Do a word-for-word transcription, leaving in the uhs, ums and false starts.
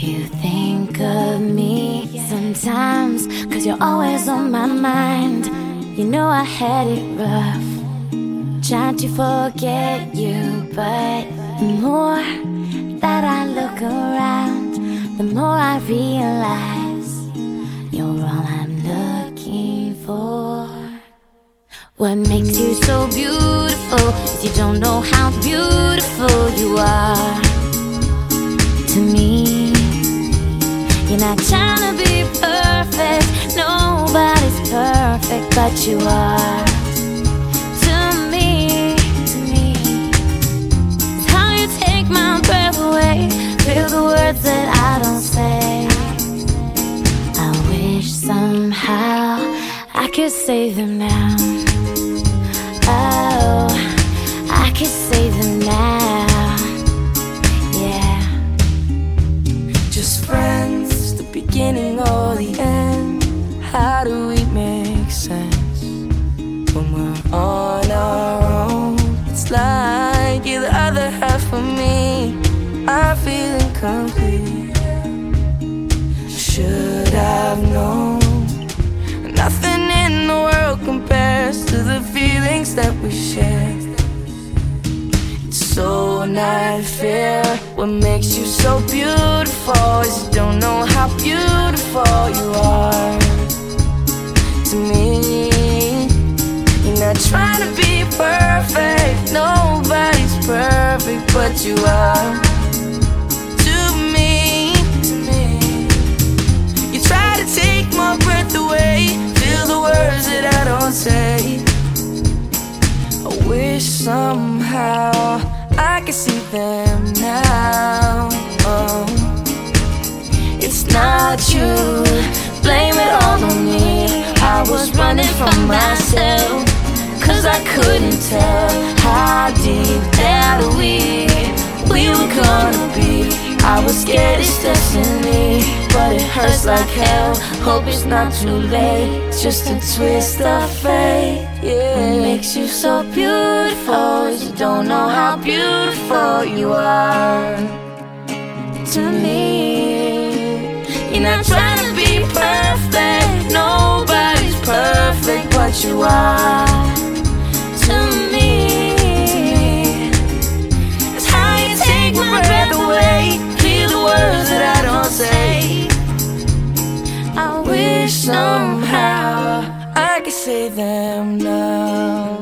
you think of me sometimes, 'cause you're always on my mind. You know I had it rough, trying to forget you, but the more that I look around, the more I realize you're all I'm looking for. What makes you so beautiful is you don't know how beautiful you are to me. You're not trying to be perfect, nobody's perfect, but you are to me, to me. It's how you take my breath away, feel the words that I don't say. I wish somehow I could save them now. Oh, I could save them now. Yeah. Just friends, the beginning or the end. How do we make sense when we're on our own? It's like you're the other half of me. I feel incomplete. Should I've known? Nothing in the world compares to the feelings that we share. It's so not fair. What makes you so beautiful is you don't know how beautiful you are to me. You're not trying to be perfect, nobody's perfect, but you are to me, to me. You try to take my breath away, feel the words that I don't say. I wish somehow I could see them now. Oh, it's not you, blame it all on me. I was running from myself, 'cause I couldn't tell how deep that we, we were gonna be. I was scared it's destiny, but it hurts like hell. Hope it's not too late, it's just a twist of fate. Yeah. What makes you so beautiful is you don't know how beautiful you are to me. You're not trying to be perfect, nobody's perfect, but you are to me. It's how you take my breath away, feel the words that I don't say. I wish somehow I could say them now.